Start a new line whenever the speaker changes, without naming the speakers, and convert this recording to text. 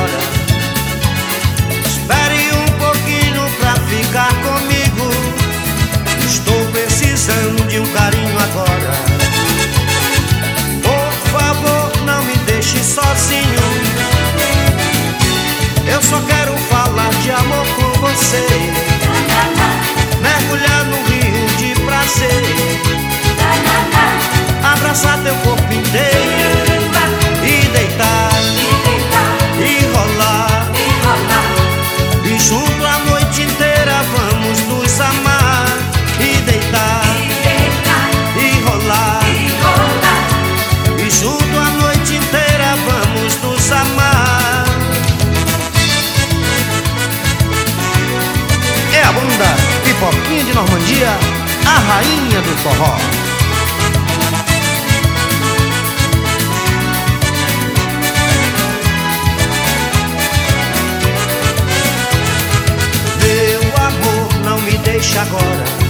agora. Espere um pouquinho pra ficar comigo. Estou precisando de um carinho agora. Por favor, não me deixe sozinho. Eu só quero falar de amor com você. Mergulhar no rio de prazer. Abraçar teu corpo inteiro e deitar, e rolar, e junto a noite inteira vamos nos amar. E deitar, e rolar, e junto a noite inteira vamos nos amar. É a banda Pipoquinha de Normandia, a rainha do forró. Meu amor, não me deixe agora.